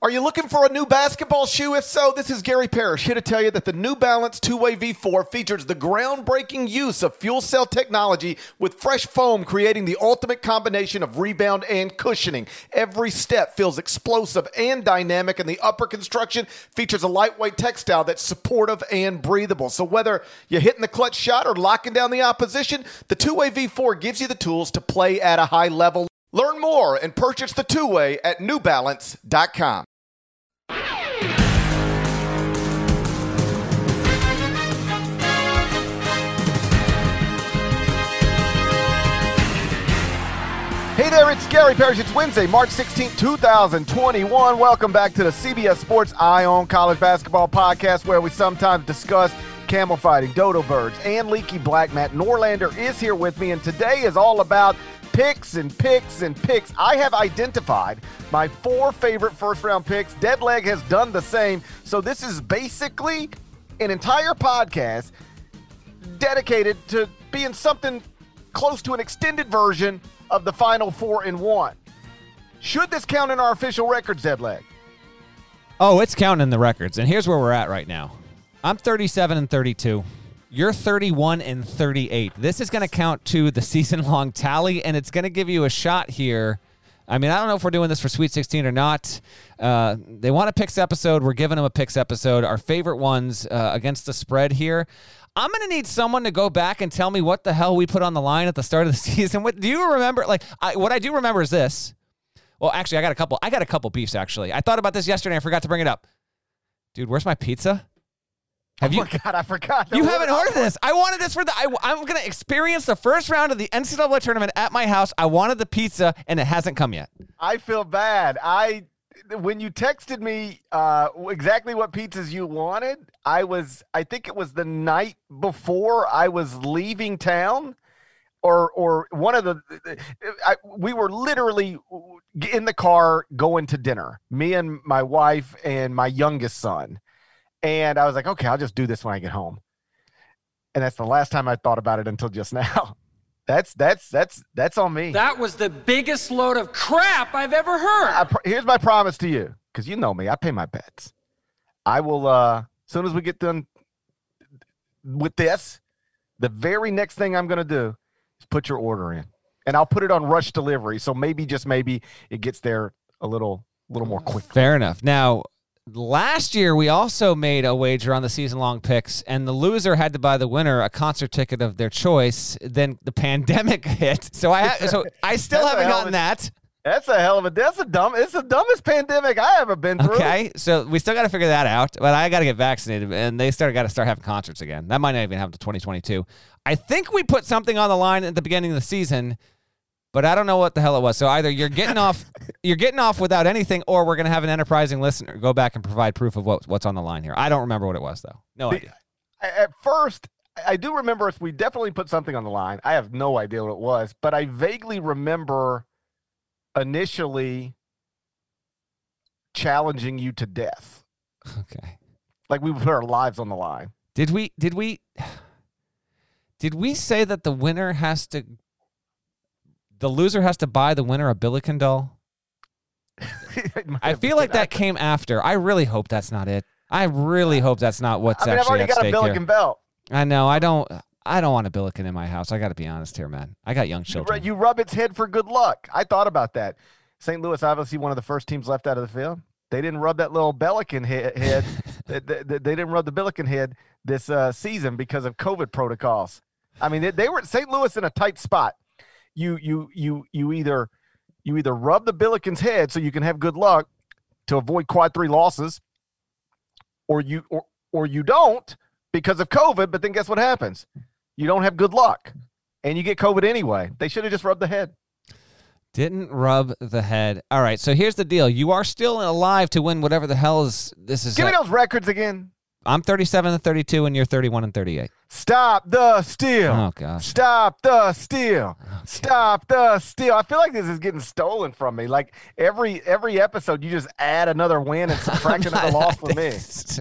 Are you looking for a new basketball shoe? If so, this is Gary Parrish here to tell you that the New Balance 2-Way V4 features the groundbreaking use of fuel cell technology with fresh foam, creating the ultimate combination of rebound and cushioning. Every step feels explosive and dynamic, and the upper construction features a lightweight textile that's supportive and breathable. So whether you're hitting the clutch shot or locking down the opposition, the 2-Way V4 gives you the tools to play at a high level. Learn more and purchase the 2-Way at newbalance.com. Hey there, it's Gary Parrish. It's Wednesday, March 16, 2021. Welcome back to the CBS Sports Eye on College Basketball podcast, where we sometimes discuss camel fighting, dodo birds, and leaky black. Matt Norlander is here with me, and today is all about picks and picks and picks. I have identified my 4 favorite first-round picks. Deadleg has done the same. So this is basically an entire podcast dedicated to being something close to an extended version of the Final 4 in 1. Should this count in our official records, Deadleg? Oh, it's counting in the records, and here's where we're at right now. I'm 37-32. You're 31-38. This is going to count to the season-long tally, and it's going to give you a shot here. I mean, I don't know if we're doing this for Sweet 16 or not. They want a picks episode. We're giving them a picks episode. Our favorite ones against the spread here. I'm going to need someone to go back and tell me what the hell we put on the line at the start of the season. What do you remember? What I do remember is this. Well, actually, I got a couple beefs, actually. I thought about this yesterday. I forgot to bring it up. Dude, where's my pizza? Oh my God, I forgot. You haven't ordered this. I wanted this for I'm going to experience the first round of the NCAA tournament at my house. I wanted the pizza, and it hasn't come yet. I feel bad. When you texted me exactly what pizzas you wanted, I think it was the night before I was leaving town, or one of we were literally in the car going to dinner, me and my wife and my youngest son. And I was like, okay, I'll just do this when I get home. And that's the last time I thought about it until just now. That's on me. That was the biggest load of crap I've ever heard. Here's my promise to you, because you know me. I pay my bets. I will, as soon as we get done with this, the very next thing I'm going to do is put your order in. And I'll put it on rush delivery, so maybe, just maybe, it gets there a little more quickly. Fair enough. Now, last year, we also made a wager on the season-long picks, and the loser had to buy the winner a concert ticket of their choice. Then the pandemic hit, so I still haven't gotten that. It's the dumbest pandemic I ever been through. Okay, so we still got to figure that out, but I got to get vaccinated, and they got to start having concerts again. That might not even happen to 2022. I think we put something on the line at the beginning of the season, but I don't know what the hell it was. So either you're getting off without anything, or we're going to have an enterprising listener go back and provide proof of what's on the line here. I don't remember what it was, though. No idea. At first, I do remember we definitely put something on the line. I have no idea what it was, but I vaguely remember initially challenging you to death. Okay. Like we put our lives on the line. Did we say that the loser has to buy the winner a Billiken doll? I feel like that came after. I really hope that's not it. I really hope that's not what's actually at stake here. I've already got a Billiken belt. I know. I don't want a Billiken in my house. I got to be honest here, man. I got young children. You rub its head for good luck. I thought about that. St. Louis, obviously one of the first teams left out of the field. They didn't rub that little Billiken head. They didn't rub the Billiken head this season because of COVID protocols. I mean, they were St. Louis in a tight spot. You either rub the Billiken's head so you can have good luck to avoid quad 3 losses, or you don't because of COVID. But then guess what happens? You don't have good luck, and you get COVID anyway. They should have just rubbed the head. Didn't rub the head. All right, so here's the deal. You are still alive to win whatever the hell this is. Give me those records again. I'm 37-32, and you're 31-38. Stop the steal. Oh, gosh. Stop the steal. Okay. Stop the steal. I feel like this is getting stolen from me. Like every episode, you just add another win and subtract another loss for me.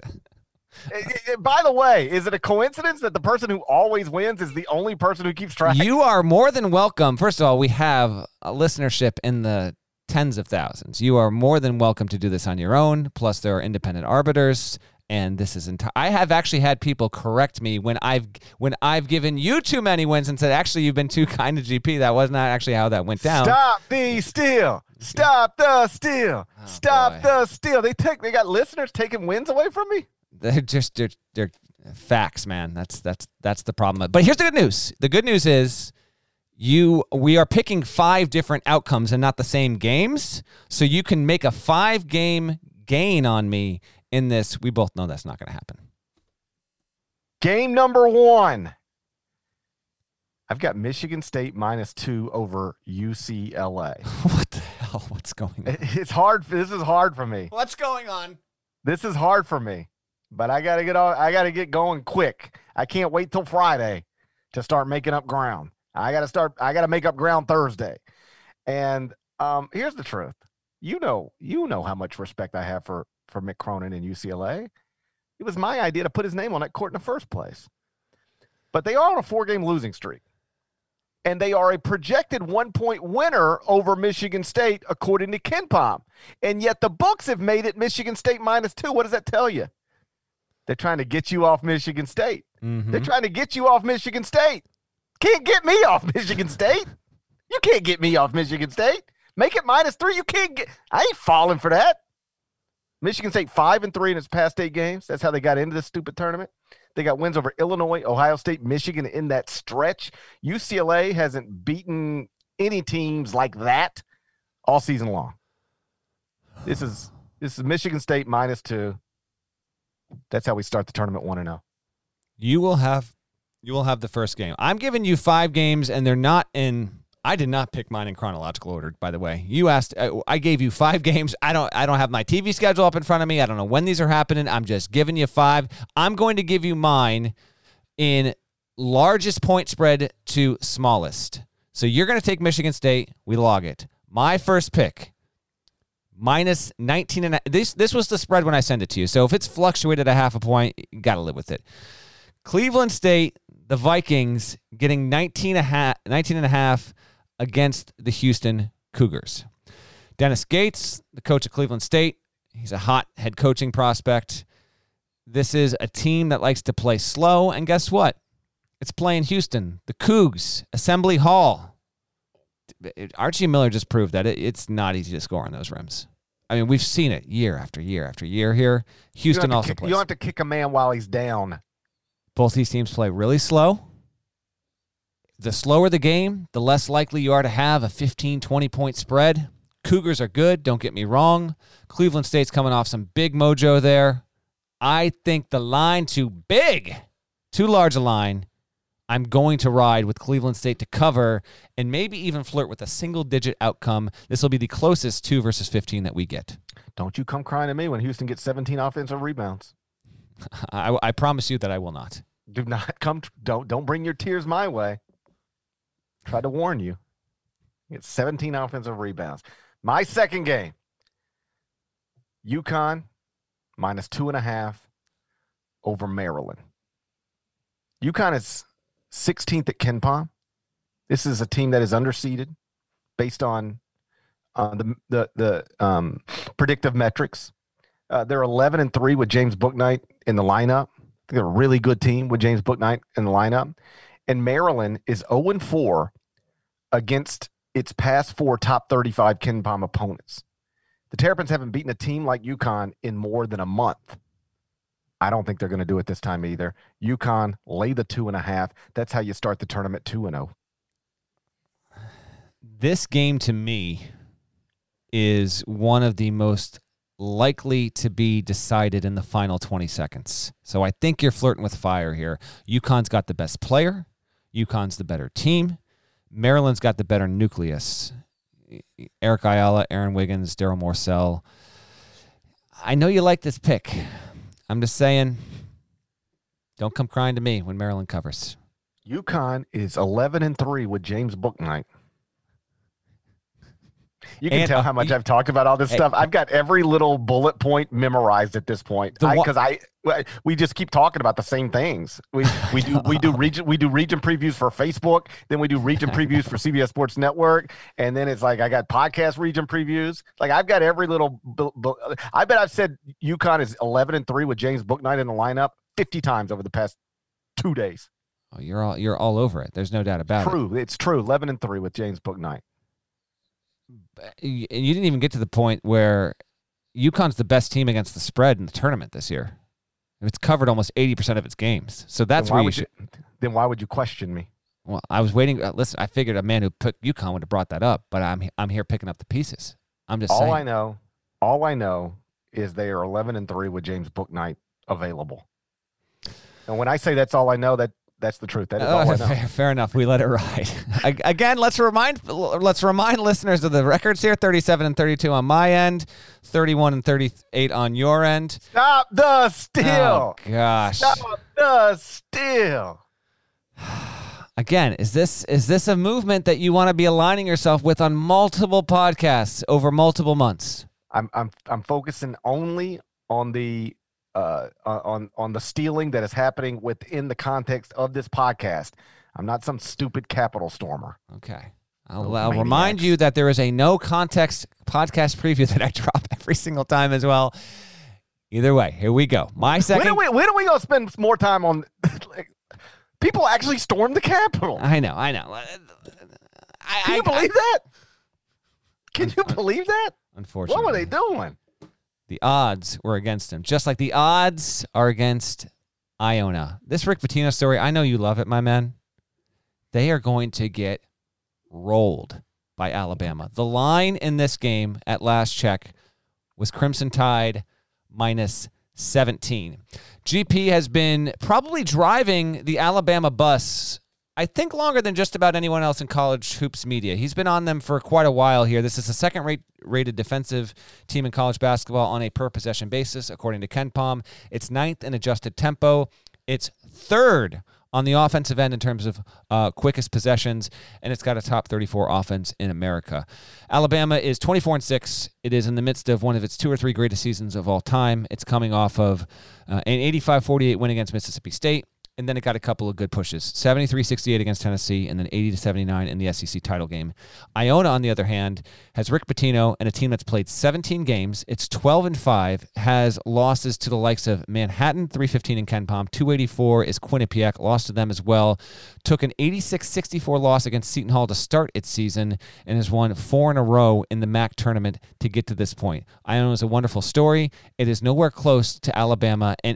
By the way, is it a coincidence that the person who always wins is the only person who keeps track? You are more than welcome. First of all, we have a listenership in the tens of thousands. You are more than welcome to do this on your own. Plus, there are independent arbiters, and this is I have actually had people correct me when I've given you too many wins and said, actually, you've been too kind to GP. That was not actually how that went down. Stop the steal. Stop the steal. Stop the steal. They got listeners taking wins away from me. They're facts, man. That's the problem. But here's the good news. The good news is we are picking 5 different outcomes and not the same games. So you can make a 5-game gain on me in this. We both know that's not going to happen. Game number 1. I've got Michigan State -2 over UCLA. What the hell? What's going on? It's hard. This is hard for me. What's going on? This is hard for me. But I got to get going quick. I can't wait till Friday to start making up ground. I got to make up ground Thursday. And here's the truth. You know how much respect I have for Mick Cronin and UCLA. It was my idea to put his name on that court in the first place. But they are on a 4-game losing streak. And they are a projected 1-point winner over Michigan State, according to KenPom. And yet the books have made it Michigan State -2. What does that tell you? They're trying to get you off Michigan State. Mm-hmm. They're trying to get you off Michigan State. Can't get me off Michigan State. You can't get me off Michigan State. Make it -3. You can't get. I ain't falling for that. Michigan State 5-3 in its past 8 games. That's how they got into this stupid tournament. They got wins over Illinois, Ohio State, Michigan in that stretch. UCLA hasn't beaten any teams like that all season long. This is Michigan State -2. That's how we start the tournament 1-0. You will have the first game. I'm giving you 5 games, and they're not in. I did not pick mine in chronological order, by the way. You asked. I gave you 5 games. I don't have my TV schedule up in front of me. I don't know when these are happening. I'm just giving you 5. I'm going to give you mine in largest point spread to smallest. So you're going to take Michigan State. We log it. My first pick, -19.5. This was the spread when I sent it to you. So if it's fluctuated a half a point, you got to live with it. Cleveland State, the Vikings, getting 19.5 against the Houston Cougars. Dennis Gates, the coach of Cleveland State, he's a hot head coaching prospect. This is a team that likes to play slow, and guess what? It's playing Houston, the Cougs, Assembly Hall. Archie Miller just proved that it's not easy to score on those rims. I mean, we've seen it year after year after year here. Houston also plays. You don't have to kick a man while he's down. Both these teams play really slow. The slower the game, the less likely you are to have a 15, 20-point spread. Cougars are good, don't get me wrong. Cleveland State's coming off some big mojo there. I think the line too big, too large a line. I'm going to ride with Cleveland State to cover and maybe even flirt with a single-digit outcome. This will be the closest 2 versus 15 that we get. Don't you come crying to me when Houston gets 17 offensive rebounds. I promise you that I will not. Do not come. Don't bring your tears my way. Tried to warn you. Get 17 offensive rebounds. My second game. UConn -2.5 over Maryland. UConn is 16th at KenPom. This is a team that is underseeded based on the predictive metrics. They're 11-3 with James Bouknight in the lineup. They're a really good team with James Bouknight in the lineup. And Maryland is 0-4 against its past 4 top 35 KenPom opponents. The Terrapins haven't beaten a team like UConn in more than a month. I don't think they're going to do it this time either. UConn, lay the 2.5. That's how you start the tournament 2-0. This game to me is one of the most likely to be decided in the final 20 seconds. So I think you're flirting with fire here. UConn's got the best player. UConn's the better team. Maryland's got the better nucleus. Eric Ayala, Aaron Wiggins, Daryl Morcell. I know you like this pick. I'm just saying, don't come crying to me when Maryland covers. UConn is 11-3 with James Bouknight. You can tell how much I've talked about all this stuff. I've got every little bullet point memorized at this point because we just keep talking about the same things. We do region previews for Facebook, then we do region previews for CBS Sports Network, and then it's like I got podcast region previews. Like I've got every little. I bet I've said UConn is 11-3 with James Bouknight in the lineup 50 times over the past 2 days. Oh, you're all over it. There's no doubt about it. True, it's true. 11-3 with James Bouknight. You didn't even get to the point where UConn's the best team against the spread in the tournament this year. It's covered almost 80% of its games. So that's where you should. Then why would you question me? Well, I was waiting. Listen, I figured a man who picked UConn would have brought that up, but I'm here picking up the pieces. I'm just saying. All I know is they are 11-3 with James Bouknight available. And when I say that's all I know, that's the truth. That is all I know. Fair enough. We let it ride. Again, let's remind listeners of the records here: 37-32 on my end, 31-38 on your end. Stop the steal! Oh gosh! Stop the steal! Again, is this a movement that you want to be aligning yourself with on multiple podcasts over multiple months? I'm focusing only on the on the stealing that is happening within the context of this podcast. I'm not some stupid Capitol stormer. Okay. I'll remind you that there is a no context podcast preview that I drop every single time as well. Either way, here we go. My second. When are we going to spend more time on? People actually stormed the Capitol. I know. Can you believe that? Can you believe that? Unfortunately. What were they doing? The odds were against him, just like the odds are against Iona. This Rick Pitino story, I know you love it, my man. They are going to get rolled by Alabama. The line in this game at last check was Crimson Tide minus 17. GP has been probably driving the Alabama bus, I think, longer than just about anyone else in college hoops media. He's been on them for quite a while here. This is the second-rated defensive team in college basketball on a per-possession basis, according to KenPom. It's 9th in adjusted tempo. It's 3rd on the offensive end in terms of quickest possessions, and it's got a top 34 offense in America. Alabama is 24-6. It is in the midst of one of its 2 or 3 greatest seasons of all time. It's coming off of an 85-48 win against Mississippi State. And then it got a couple of good pushes, 73-68 against Tennessee, and then 80-79 in the SEC title game. Iona, on the other hand, has Rick Pitino and a team that's played 17 games. It's 12-5, has losses to the likes of Manhattan, 315 in KenPom, 284 is Quinnipiac, lost to them as well. Took an 86-64 loss against Seton Hall to start its season, and has won 4 in a row in the MAC tournament to get to this point. Iona is a wonderful story. It is nowhere close to Alabama in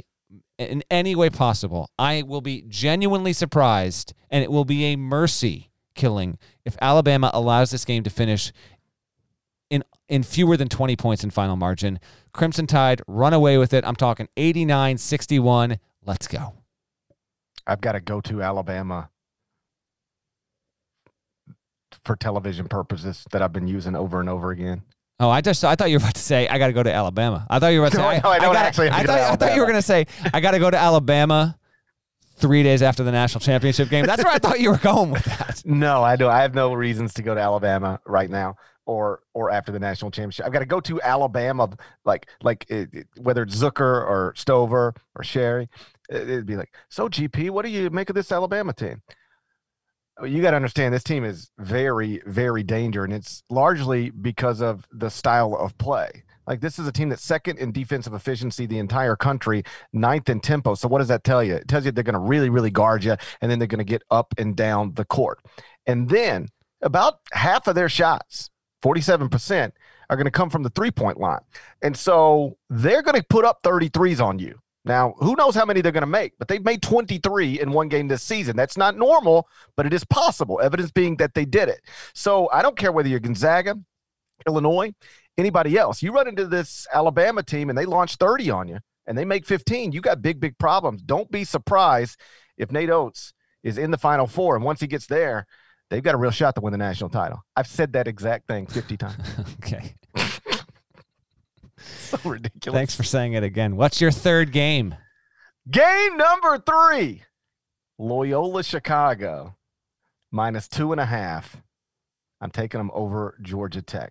any way possible. I will be genuinely surprised, and it will be a mercy killing if Alabama allows this game to finish in fewer than 20 points in final margin. Crimson Tide, run away with it. I'm talking 89-61. Let's go. I've got to go to Alabama for television purposes that I've been using over and over again. Oh, I thought you were about to say I got to go to Alabama. I thought you were about to say I thought you were going to say I got to go to Alabama 3 days after the national championship game. That's where I thought you were going with that. No, I do. I have no reasons to go to Alabama right now or after the national championship. I've got to go to Alabama, like whether it's Zucker or Stover or Sherry. It'd be like, so GP, what do you make of this Alabama team? You got to understand this team is very, very dangerous, and it's largely because of the style of play. Like, this is a team that's second in defensive efficiency the entire country, 9th in tempo. So what does that tell you? It tells you they're going to really, really guard you, and then they're going to get up and down the court. And then about half of their shots, 47%, are going to come from the three-point line. And so they're going to put up 33s on you. Now, who knows how many they're going to make, but they've made 23 in one game this season. That's not normal, but it is possible, evidence being that they did it. So I don't care whether you're Gonzaga, Illinois, anybody else. You run into this Alabama team and they launch 30 on you and they make 15. You got big, big problems. Don't be surprised if Nate Oates is in the Final Four, and once he gets there, they've got a real shot to win the national title. I've said that exact thing 50 times. Okay. So ridiculous. Thanks for saying it again. What's your third game? Game number 3. Loyola Chicago minus 2.5 I'm taking them over Georgia Tech.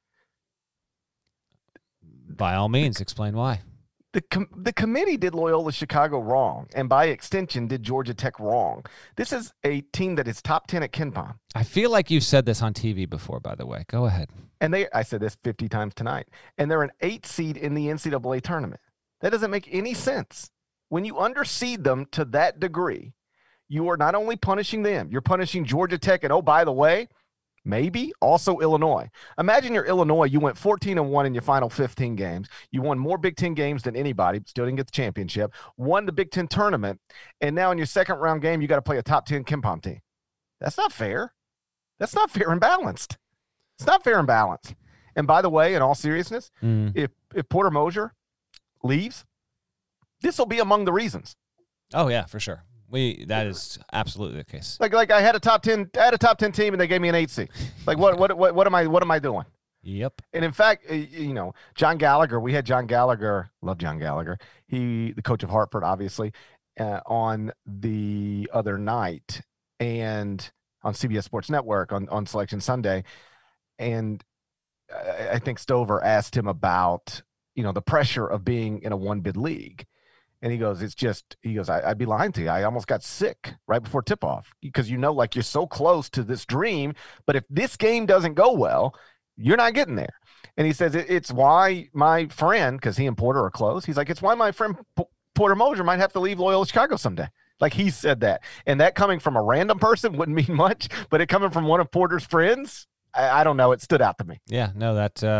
By all means, explain why. The committee did Loyola Chicago wrong, and by extension did Georgia Tech wrong. This is a team that is top 10 at KenPom. I feel like you've said this on TV before, by the way. Go ahead. And I said this 50 times tonight, and they're an 8 seed in the NCAA tournament. That doesn't make any sense. When you underseed them to that degree, you are not only punishing them, you're punishing Georgia Tech, and oh, by the way, maybe also Illinois. Imagine you're Illinois. You went 14-1 in your final 15 games. You won more Big Ten games than anybody, still didn't get the championship, won the Big Ten tournament, and now in your second round game, you got to play a top 10 KenPom team. That's not fair. That's not fair and balanced. It's not fair and balanced. And by the way, in all seriousness, if Porter Moser leaves, this will be among the reasons. Oh yeah, for sure. That is absolutely the case. Like I had a top 10 team and they gave me an 8 seed. Like what am I doing? Yep. And in fact, John Gallagher, we had John Gallagher, love John Gallagher. The coach of Hartford, obviously, on the other night and on CBS Sports Network on Selection Sunday. And I think Stover asked him about, the pressure of being in a one-bid league. And he goes, I'd be lying to you. I almost got sick right before tip-off because like you're so close to this dream. But if this game doesn't go well, you're not getting there. And he says, it's why my friend, because he and Porter are close, he's like, it's why my friend Porter Moser might have to leave Loyola Chicago someday. Like he said that. And that coming from a random person wouldn't mean much, but it coming from one of Porter's friends, I don't know. It stood out to me. Yeah, no,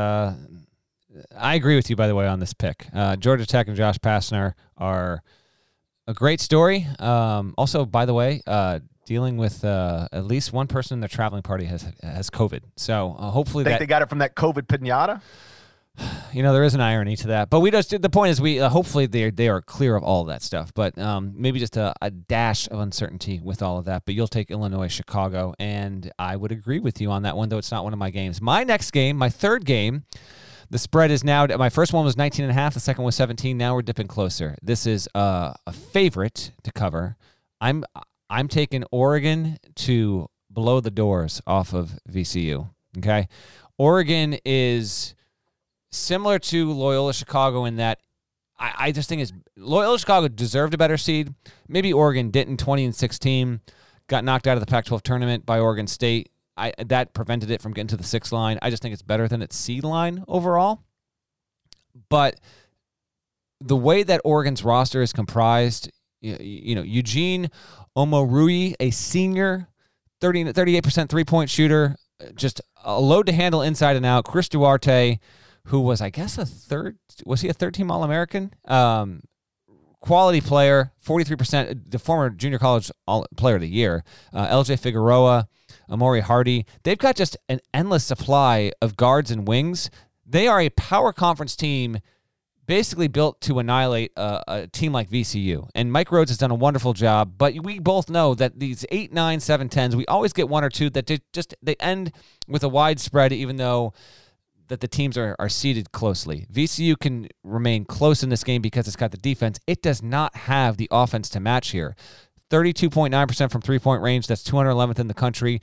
I agree with you, by the way, on this pick. Georgia Tech and Josh Pastner are a great story. Also, by the way, dealing with at least one person in their traveling party has COVID. So hopefully they got it from that COVID pinata. There is an irony to that. But the point is hopefully they are clear of all of that stuff. But maybe just a dash of uncertainty with all of that. But you'll take Illinois, Chicago, and I would agree with you on that one, though it's not one of my games. My next game, my third game, the spread is now, my first one was 19.5, the second was 17. Now we're dipping closer. This is a favorite to cover. I'm taking Oregon to blow the doors off of VCU, okay? Oregon is similar to Loyola Chicago in that I just think Loyola Chicago deserved a better seed. Maybe Oregon didn't. 20-16, got knocked out of the Pac-12 tournament by Oregon State. That prevented it from getting to the 6 line. I just think it's better than its seed line overall. But the way that Oregon's roster is comprised, Eugene Omorui, a senior, 38% three-point shooter, just a load to handle inside and out. Chris Duarte, who was, I guess, was he a third-team All-American? Quality player, 43%, the former junior college player of the year. LJ Figueroa, Amori Hardy. They've got just an endless supply of guards and wings. They are a power conference team basically built to annihilate a team like VCU. And Mike Rhodes has done a wonderful job, but we both know that these 8, 9, 7, 10s, we always get one or two that they end with a wide spread, even though that the teams are seeded closely. VCU can remain close in this game because it's got the defense. It does not have the offense to match here. 32.9% from three-point range, that's 211th in the country.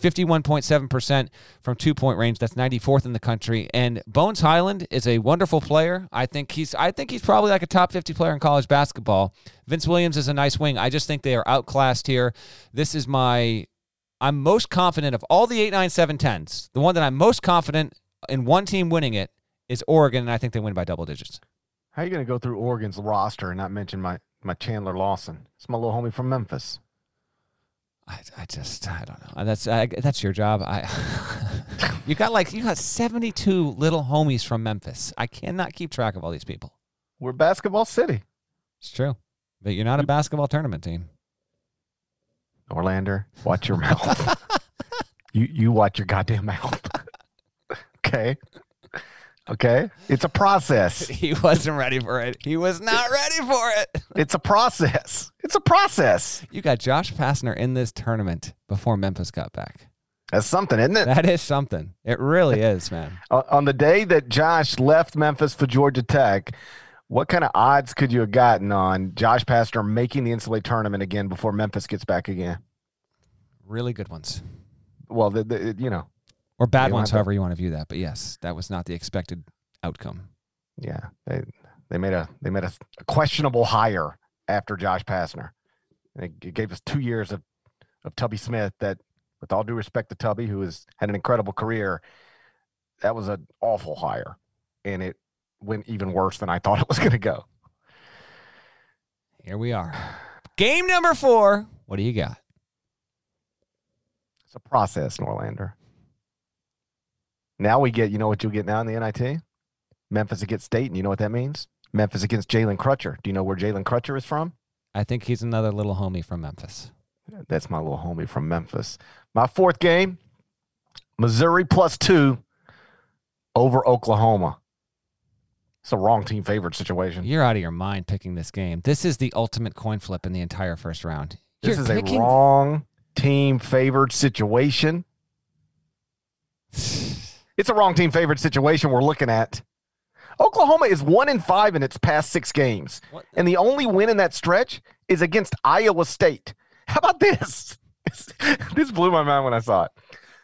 51.7% from two-point range, that's 94th in the country. And Bones Highland is a wonderful player. I think he's probably like a top 50 player in college basketball. Vince Williams is a nice wing. I just think they are outclassed here. I'm most confident of all the 8, 9, 7, 10s. The one that I'm most confident in one team winning it is Oregon, and I think they win by double digits. How are you going to go through Oregon's roster and not mention my Chandler Lawson? It's my little homie from Memphis. I don't know. That's your job. You got 72 little homies from Memphis. I cannot keep track of all these people. We're basketball city. It's true, but you're not a basketball tournament team. Orlander, watch your mouth. You watch your goddamn mouth. Okay. It's a process. He wasn't ready for it. He was not ready for it. It's a process. You got Josh Pastner in this tournament before Memphis got back. That's something, isn't it? That is something. It really is, man. On the day that Josh left Memphis for Georgia Tech, what kind of odds could you have gotten on Josh Pastner making the NCAA tournament again before Memphis gets back again? Really good ones. Well, Or bad don't ones, have to- however you want to view that. But yes, that was not the expected outcome. Yeah, they made a questionable hire after Josh Pastner. It gave us 2 years of Tubby Smith that, with all due respect to Tubby, who has had an incredible career, that was an awful hire. And it went even worse than I thought it was going to go. Here we are. Game number 4. What do you got? It's a process, Norlander. Now we get, you know what you'll get now in the NIT? Memphis against State, and you know what that means? Memphis against Jalen Crutcher. Do you know where Jalen Crutcher is from? I think he's another little homie from Memphis. That's my little homie from Memphis. My 4th game, Missouri +2 over Oklahoma. It's a wrong team favored situation. You're out of your mind picking this game. This is the ultimate coin flip in the entire first round. This is a wrong team favored situation. It's a wrong team favored situation we're looking at. Oklahoma is 1-5 in its past 6 games. What? And the only win in that stretch is against Iowa State. How about this? This blew my mind when I saw it.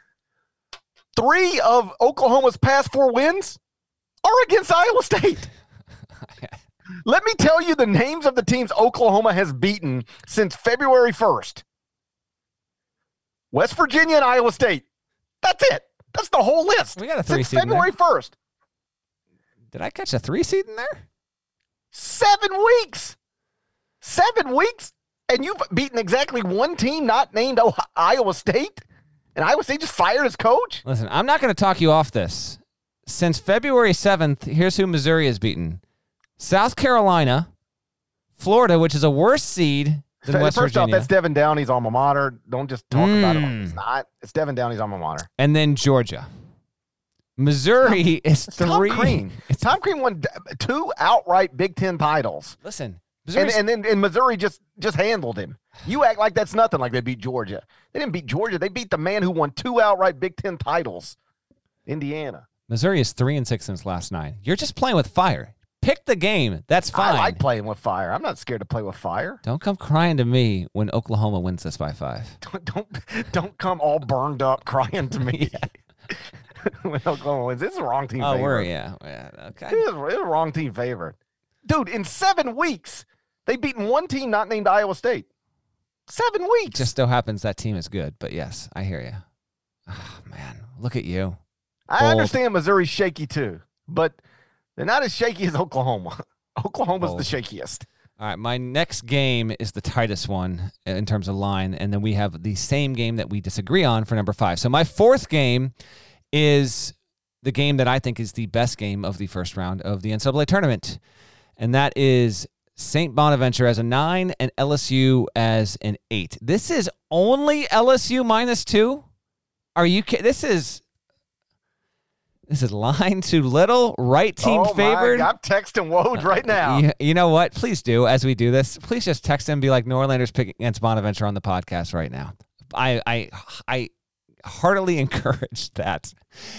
3 of Oklahoma's past 4 wins are against Iowa State. Let me tell you the names of the teams Oklahoma has beaten since February 1st. West Virginia and Iowa State. That's it. That's the whole list. We got a 3 since seed in there. February 1st. Did I catch a 3 seed in there? 7 weeks. 7 weeks? And you've beaten exactly one team not named Iowa State? And Iowa State just fired his coach? Listen, I'm not going to talk you off this. Since February 7th, here's who Missouri has beaten. South Carolina, Florida, which is a worse seed than West First off, Virginia. that's Devin Downey's alma mater. Don't just talk about it. It's not. It's Devin Downey's alma mater. And then Georgia. Missouri is 3. Tom Crean. Tom Crean won 2 outright Big Ten titles. Listen, And then Missouri just handled him. You act like that's nothing, like they beat Georgia. They didn't beat Georgia. They beat the man who won 2 outright Big Ten titles, Indiana. Missouri is 3-6 since last 9. You're just playing with fire. Pick the game. That's fine. I like playing with fire. I'm not scared to play with fire. Don't come crying to me when Oklahoma wins this by 5. Don't come all burned up crying to me. When Oklahoma wins. This is a wrong team favorite. Yeah, okay. It is a wrong team favorite. Dude, in 7 weeks, they've beaten one team not named Iowa State. 7 weeks. Just so happens that team is good, but yes, I hear you. Oh, man, look at you. I understand Missouri's shaky too, but they're not as shaky as Oklahoma. Oklahoma's the shakiest. All right, my next game is the tightest one in terms of line, and then we have the same game that we disagree on for number 5. So my 4th game is the game that I think is the best game of the first round of the NCAA tournament, and that is St. Bonaventure as a 9 and LSU as an 8. This is only LSU -2? Are you kidding? This is line too little, right team favored. I'm texting Woj right now. You know what? Please do, as we do this, please just text him and be like, Norlander's picking against Bonaventure on the podcast right now. I heartily encourage that.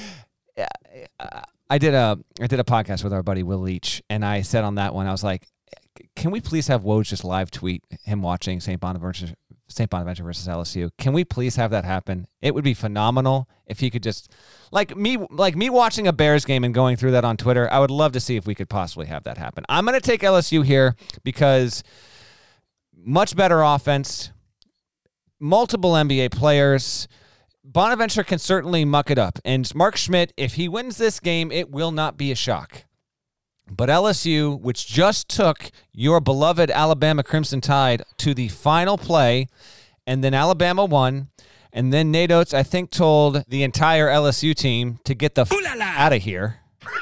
I did a podcast with our buddy Will Leach, and I said on that one, I was like, can we please have Woj just live tweet him watching St. Bonaventure versus LSU? Can we please have that happen? It would be phenomenal if he could just like me watching a Bears game and going through that on Twitter. I would love to see if we could possibly have that happen. I'm going to take LSU here because much better offense, multiple NBA players. Bonaventure can certainly muck it up. And Mark Schmidt, if he wins this game, it will not be a shock. But LSU, which just took your beloved Alabama Crimson Tide to the final play, and then Alabama won, and then Nate Oates, I think, told the entire LSU team to get the out of here,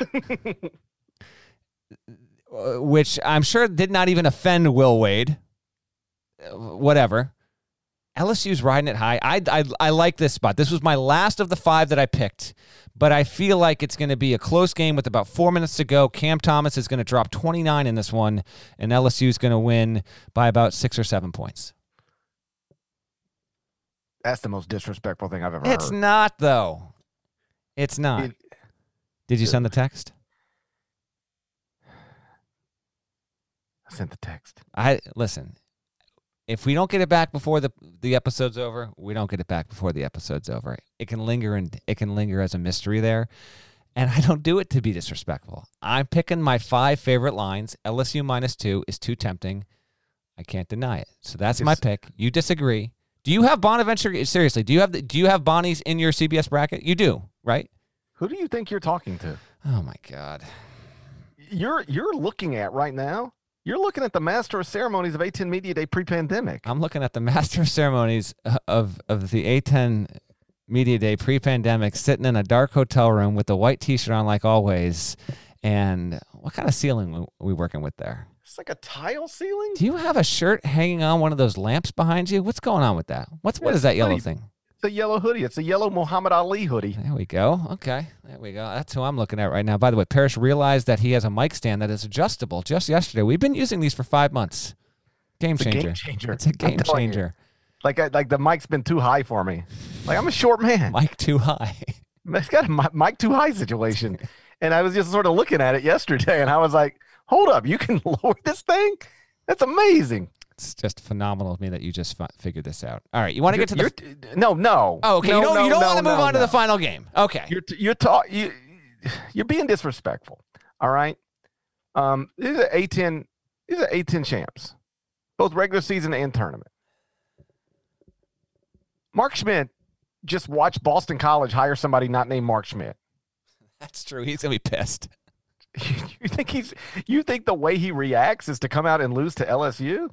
which I'm sure did not even offend Will Wade. Whatever. LSU's riding it high. I like this spot. This was my last of the 5 that I picked, but I feel like it's going to be a close game with about 4 minutes to go. Cam Thomas is going to drop 29 in this one, and LSU is going to win by about 6 or 7 points. That's the most disrespectful thing I've ever heard. It's not, though. It's not. Did you send the text? I sent the text. Listen. If we don't get it back before the episode's over, we don't get it back before the episode's over. It can linger as a mystery there. And I don't do it to be disrespectful. I'm picking my 5 favorite lines. LSU -2 is too tempting. I can't deny it. So that's my pick. You disagree. Do you have Bonaventure? Seriously, do you have Bonnies in your CBS bracket? You do, right? Who do you think you're talking to? Oh my God. You're looking at right now. You're looking at the Master of Ceremonies of A10 Media Day pre-pandemic. I'm looking at the Master of Ceremonies of the A10 Media Day pre-pandemic, sitting in a dark hotel room with a white T-shirt on like always. And what kind of ceiling are we working with there? It's like a tile ceiling. Do you have a shirt hanging on one of those lamps behind you? What's going on with that? What is that yellow thing? It's a yellow hoodie. It's a yellow Muhammad Ali hoodie. There we go. Okay. There we go. That's who I'm looking at right now. By the way, Parrish realized that he has a mic stand that is adjustable just yesterday. We've been using these for 5 months. Game changer. It's a game changer. Like the mic's been too high for me. Like, I'm a short man. Mic too high. It's got a mic too high situation. And I was just sort of looking at it yesterday, and I was like, hold up, you can lower this thing? That's amazing. It's just phenomenal of me that you just figured this out. All right, you want to get to the no. Oh, okay. No, you don't want to move on to the final game. Okay. You're being disrespectful. All right. These are A10 champs, both regular season and tournament. Mark Schmidt just watched Boston College hire somebody not named Mark Schmidt. That's true. He's gonna be pissed. You think the way he reacts is to come out and lose to LSU?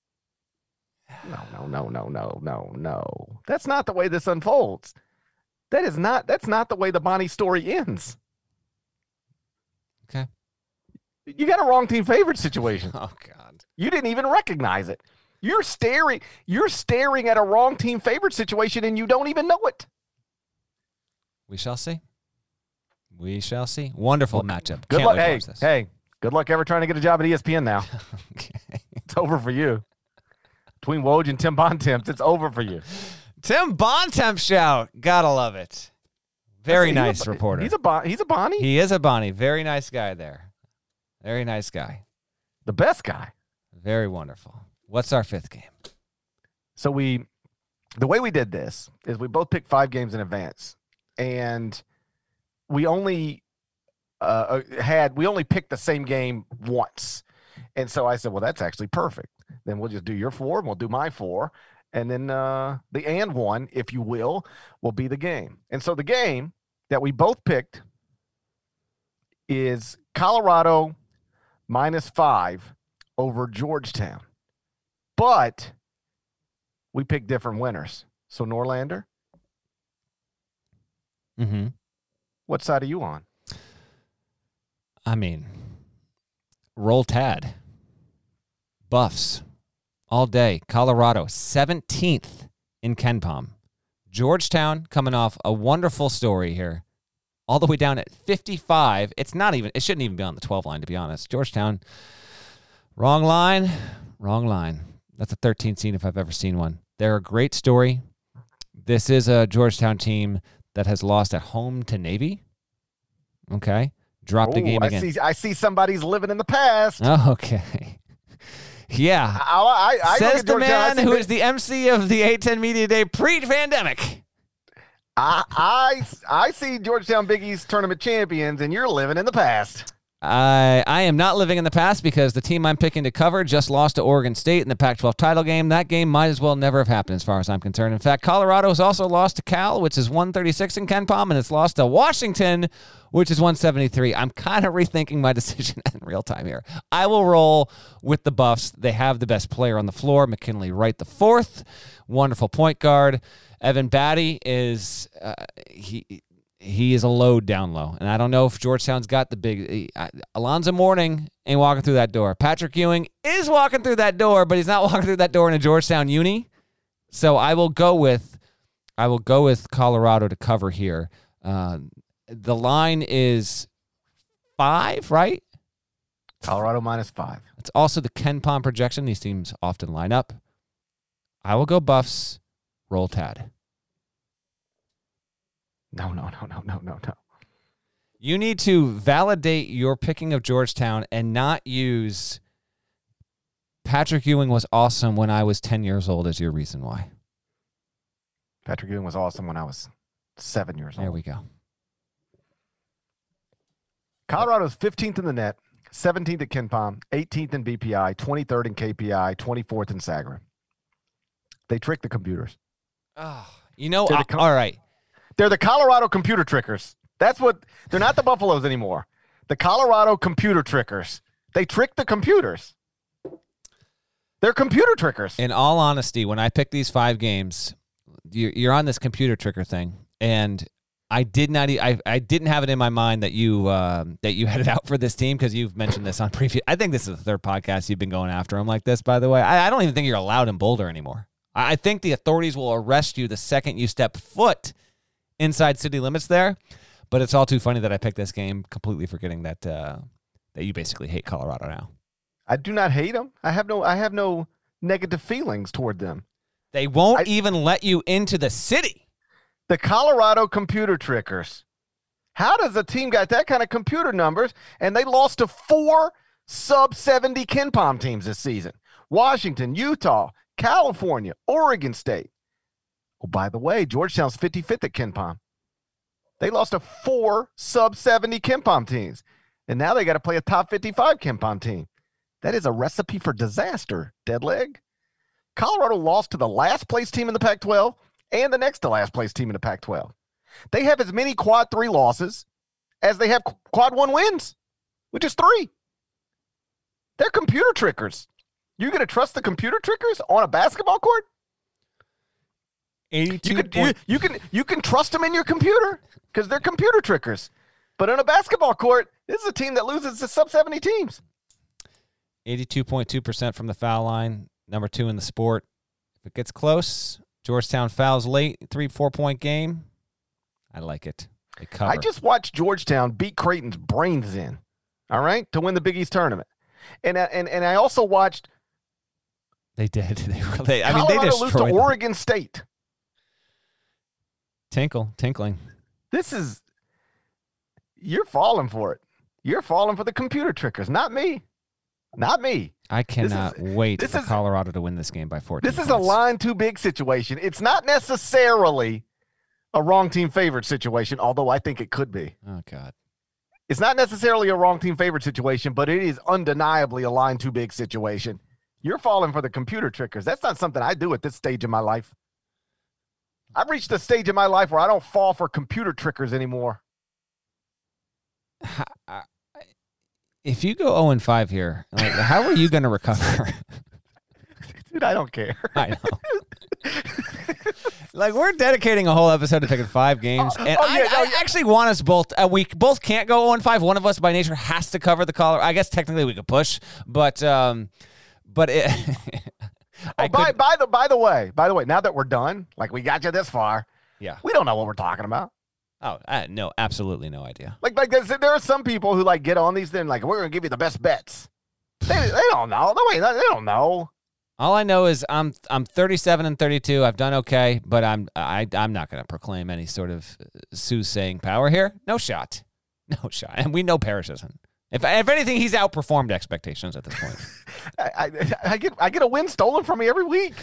No. That's not the way this unfolds. That's not the way the Bonnie story ends. Okay. You got a wrong team favorite situation. Oh God. You didn't even recognize it. You're staring at a wrong team favorite situation and you don't even know it. We shall see. Wonderful matchup. Good luck. Hey, good luck ever trying to get a job at ESPN now. Okay. It's over for you. Between Woj and Tim Bontemps, it's over for you. Tim Bontemps shout. Gotta love it. Very nice reporter. He's a Bonnie? He is a Bonnie. Very nice guy there. Very nice guy. The best guy. Very wonderful. What's our 5th game? So the way we did this is we both picked 5 games in advance. And we only picked the same game once. And so I said, well, that's actually perfect. Then we'll just do your 4 and we'll do my 4. And then the and one, if you will be the game. And so the game that we both picked is Colorado -5 over Georgetown. But we picked different winners. So Norlander, what side are you on? I mean, roll Tide. Buffs all day. Colorado 17th in KenPom. Georgetown coming off a wonderful story here. All the way down at 55. It shouldn't even be on the 12 line, to be honest. Georgetown, wrong line. That's a 13 seed if I've ever seen one. They're a great story. This is a Georgetown team that has lost at home to Navy. Okay. Dropped a game again. I see somebody's living in the past. Oh, okay. Yeah. I says the man who is the MC of the A10 Media Day pre-pandemic. I see Georgetown Big East tournament champions, and you're living in the past. I am not living in the past because the team I'm picking to cover just lost to Oregon State in the Pac-12 title game. That game might as well never have happened as far as I'm concerned. In fact, Colorado has also lost to Cal, which is 136 in KenPom, and it's lost to Washington, which is 173. I'm kind of rethinking my decision in real time here. I will roll with the Buffs. They have the best player on the floor, McKinley Wright the fourth. Wonderful point guard. Evan Batty is he is a load down low. And I don't know if Georgetown's got the big Alonzo Mourning ain't walking through that door. Patrick Ewing is walking through that door, but he's not walking through that door in a Georgetown uni. So I will go with Colorado to cover here. The line is 5, right? Colorado -5. It's also the KenPom projection. These teams often line up. I will go Buffs. Roll Tide. No. You need to validate your picking of Georgetown and not use Patrick Ewing was awesome when I was 10 years old is your reason why. Patrick Ewing was awesome when I was 7 years old. There we go. Colorado's 15th in the net, 17th at KenPom, 18th in BPI, 23rd in KPI, 24th in Sagarin. They trick the computers. Oh, all right. They're the Colorado computer trickers. That's what – they're not the Buffaloes anymore. The Colorado computer trickers. They trick the computers. They're computer trickers. In all honesty, when I pick these 5 games, you're on this computer tricker thing, and I didn't have it in my mind that you had it out for this team because you've mentioned this on previous. I think this is the third podcast you've been going after them like this. By the way, I don't even think you're allowed in Boulder anymore. I think the authorities will arrest you the second you step foot inside city limits there. But it's all too funny that I picked this game, completely forgetting that you basically hate Colorado now. I do not hate them. I have no negative feelings toward them. They won't even let you into the city. The Colorado computer trickers. How does a team got that kind of computer numbers and they lost to 4 sub-70 KenPom teams this season? Washington, Utah, California, Oregon State. Oh, by the way, Georgetown's 55th at KenPom. They lost to 4 sub-70 KenPom teams, and now they got to play a top 55 KenPom team. That is a recipe for disaster, Deadleg. Colorado lost to the last place team in the Pac-12 and the next to last place team in the Pac-12. They have as many quad 3 losses as they have quad 1 wins, which is 3. They're computer trickers. You're going to trust the computer trickers on a basketball court? 82. You can trust them in your computer because they're computer trickers. But on a basketball court, this is a team that loses to sub-70 teams. 82.2% from the foul line, number 2 in the sport. If it gets close, Georgetown fouls late, 3-4 point game. I like it. They cover. I just watched Georgetown beat Creighton's brains in, all right, to win the Big East tournament. And I also watched They did. Colorado they lose to destroyed them. Oregon State. Tinkling. You're falling for it. You're falling for the computer trickers, not me. Not me. I cannot wait for Colorado to win this game by 14 This is a line too big situation. It's not necessarily a wrong team favorite situation, although I think it could be. Oh, God. It's not necessarily a wrong team favorite situation, but it is undeniably a line too big situation. You're falling for the computer trickers. That's not something I do at this stage in my life. I've reached a stage in my life where I don't fall for computer trickers anymore. If you go 0-5 here, how are you going to recover? Dude, I don't care. I know. We're dedicating a whole episode to picking 5 games. I actually want us both. We both can't go 0-5. One of us by nature has to cover the Colorado. I guess technically we could push, but it, by the way, now that we're done, we got you this far. Yeah. We don't know what we're talking about. Oh, no, absolutely no idea. There are some people who get on these things we're going to give you the best bets. They don't know. They don't know. All I know is I'm 37-32. I've done okay, but I'm not going to proclaim any sort of soothsaying power here. No shot. And we know Parrish isn't. If anything, he's outperformed expectations at this point. I get a win stolen from me every week.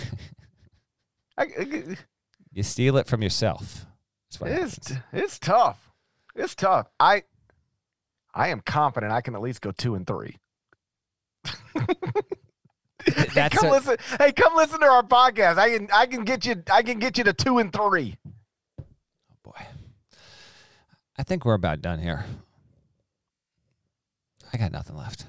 You steal it from yourself. It's tough. It's tough. I am confident I can at least go 2-3. Come listen to our podcast. I can get you to 2-3. Oh boy. I think we're about done here. I got nothing left.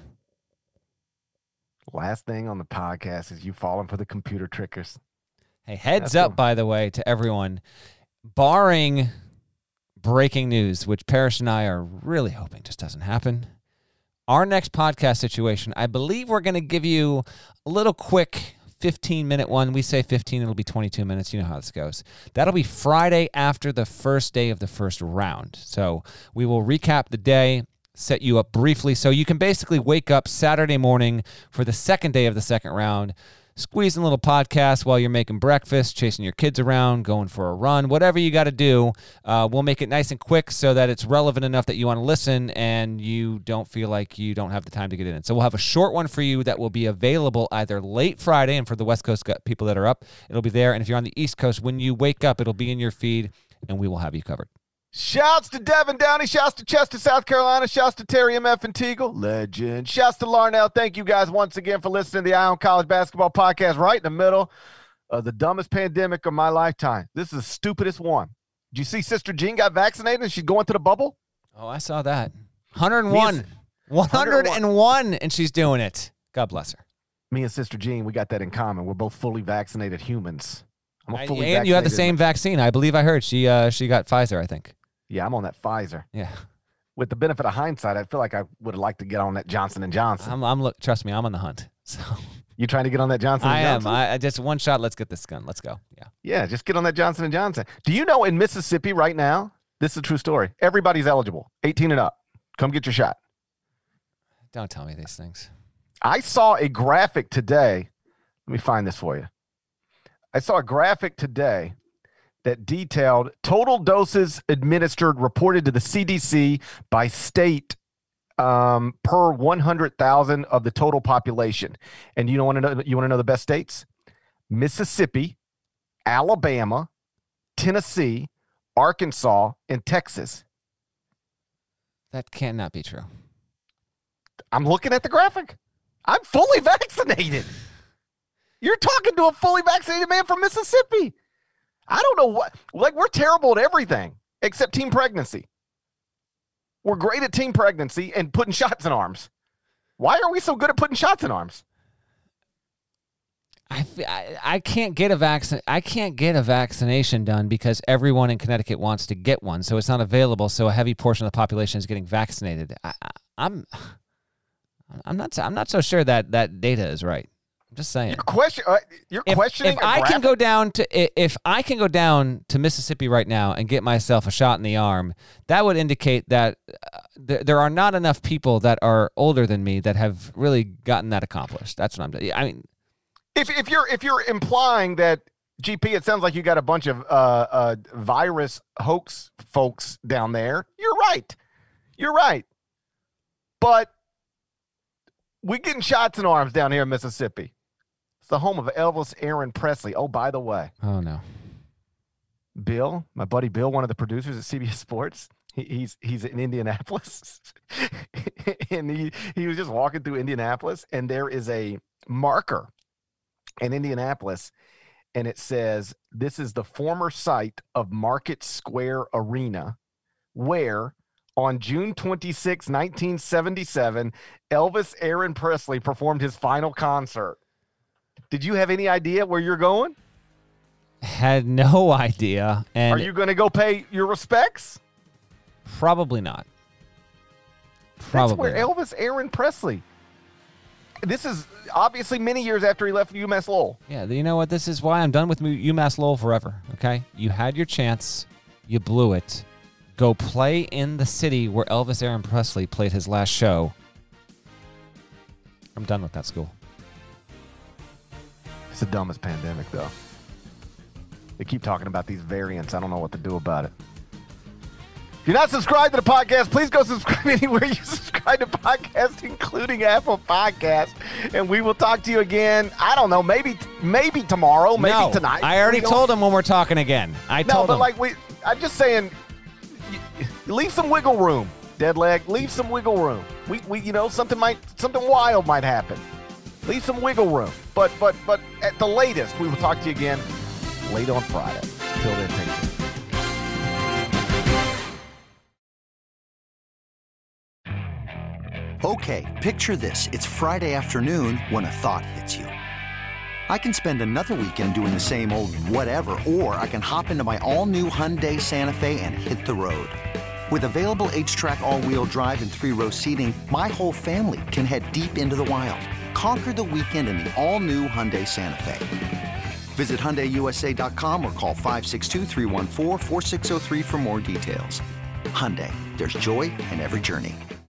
Last thing on the podcast is you falling for the computer trickers. Hey, heads up, by the way, to everyone. Barring breaking news, which Parrish and I are really hoping just doesn't happen, our next podcast situation, I believe we're going to give you a little quick 15-minute one. We say 15, it'll be 22 minutes. You know how this goes. That'll be Friday after the first day of the first round. So we will recap the day, set you up briefly, so you can basically wake up Saturday morning for the second day of the second round, squeezing a little podcast while you're making breakfast, chasing your kids around, going for a run, whatever you got to do. We'll make it nice and quick so that it's relevant enough that you want to listen and you don't feel like you don't have the time to get in. So we'll have a short one for you that will be available either late Friday, and for the West Coast people that are up, it'll be there. And if you're on the East Coast, when you wake up, it'll be in your feed, and we will have you covered. Shouts to Devin Downey. Shouts to Chester, South Carolina. Shouts to Terry M.F. and Teagle. Legend. Shouts to Larnell. Thank you guys once again for listening to the Eye on College Basketball Podcast right in the middle of the dumbest pandemic of my lifetime. This is the stupidest one. Did you see Sister Jean got vaccinated and she's going to the bubble? Oh, I saw that. 101. 101, and she's doing it. God bless her. Me and Sister Jean, we got that in common. We're both fully vaccinated humans. I'm a fully And vaccinated. you have the same vaccine. I believe I heard she got Pfizer, I think. Yeah, I'm on that Pfizer. Yeah. With the benefit of hindsight, I feel like I would have liked to get on that Johnson & Johnson. Trust me, I'm on the hunt. So You trying to get on that Johnson & Johnson? I am. I just one shot. Let's get this gun. Let's go. Yeah. Yeah, just get on that Johnson & Johnson. Do you know in Mississippi right now, this is a true story, everybody's eligible, 18 and up. Come get your shot. Don't tell me these things. I saw a graphic today. Let me find this for you. I saw a graphic today that detailed total doses administered reported to the CDC by state per 100,000 of the total population. And you want to know the best states? Mississippi, Alabama, Tennessee, Arkansas, and Texas. That cannot be true. I'm looking at the graphic. I'm fully vaccinated. You're talking to a fully vaccinated man from Mississippi. I don't know what, like, we're terrible at everything except teen pregnancy. We're great at teen pregnancy and putting shots in arms. Why are we so good at putting shots in arms? I can't get a vaccination done because everyone in Connecticut wants to get one, so it's not available. So a heavy portion of the population is getting vaccinated. I'm not so sure that data is right. I'm just saying. You're questioning. If I can go down to Mississippi right now and get myself a shot in the arm, that would indicate that there are not enough people that are older than me that have really gotten that accomplished. That's what I'm doing. I mean, if you're implying that, GP, it sounds like you got a bunch of virus hoax folks down there. You're right. You're right. But we're getting shots in arms down here in Mississippi. It's the home of Elvis Aaron Presley. Oh, by the way. Oh, no. Bill, my buddy Bill, one of the producers at CBS Sports, he's in Indianapolis. And he was just walking through Indianapolis, and there is a marker in Indianapolis, and it says, this is the former site of Market Square Arena, where on June 26, 1977, Elvis Aaron Presley performed his final concert. Did you have any idea where you're going? Had no idea. And are you going to go pay your respects? Probably not. Probably. That's where Elvis Aaron Presley. This is obviously many years after he left UMass Lowell. Yeah, you know what? This is why I'm done with UMass Lowell forever, okay? You had your chance. You blew it. Go play in the city where Elvis Aaron Presley played his last show. I'm done with that school. It's the dumbest pandemic, though. They keep talking about these variants. I don't know what to do about it. If you're not subscribed to the podcast, please go subscribe anywhere you subscribe to podcasts, including Apple Podcasts. And we will talk to you again. I don't know, maybe tomorrow, maybe tonight. I already told him when we're talking again. I'm just saying, leave some wiggle room, Deadleg. Leave some wiggle room. We something wild might happen. Leave some wiggle room. But at the latest, we will talk to you again late on Friday. Till then, take care. Okay, picture this. It's Friday afternoon when a thought hits you. I can spend another weekend doing the same old whatever, or I can hop into my all-new Hyundai Santa Fe and hit the road. With available H-Track all-wheel drive and 3-row seating, my whole family can head deep into the wild. Conquer the weekend in the all-new Hyundai Santa Fe. Visit HyundaiUSA.com or call 562-314-4603 for more details. Hyundai, there's joy in every journey.